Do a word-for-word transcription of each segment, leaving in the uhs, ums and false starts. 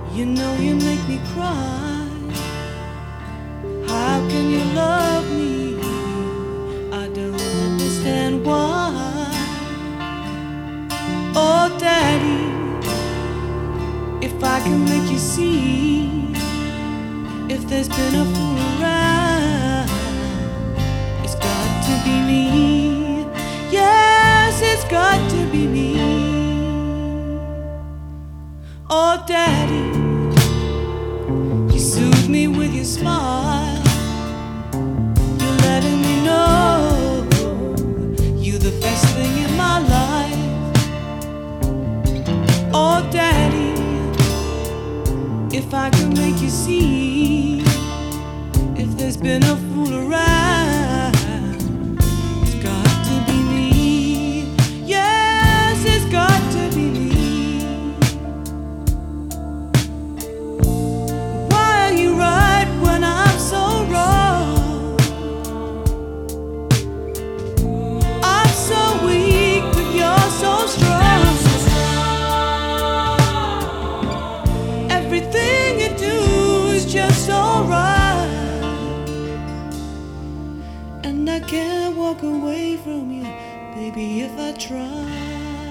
You know you make me cry. How can you love me? I don't understand why. Oh, Daddy, if I can make you see, if there's been a fool around, it's got to be me. Yes, it's got to be me. Oh, Daddy, you soothe me with your smile. You're letting me know you're the best thing in my life. Oh, Daddy, if I could make you see, if there's been a fool around, it's got to be me. Yes, it's got to be me. Why are you right when I'm so wrong? I'm so weak, but you're so strong. Everything you do is just so right, and I can't walk away from you, baby, if I try.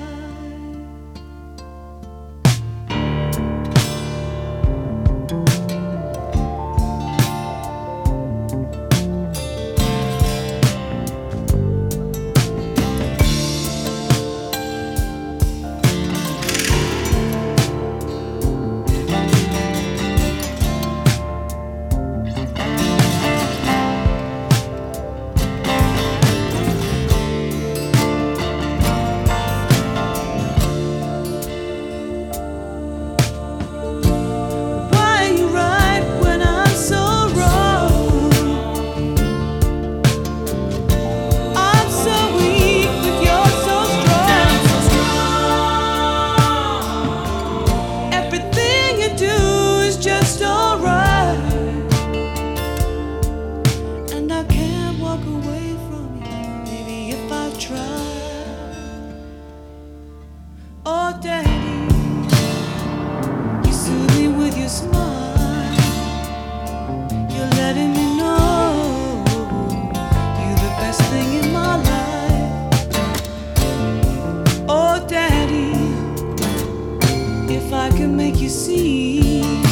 Oh, Daddy, you soothe me with your smile. You're letting me know you're the best thing in my life. Oh, Daddy, if I can make you see,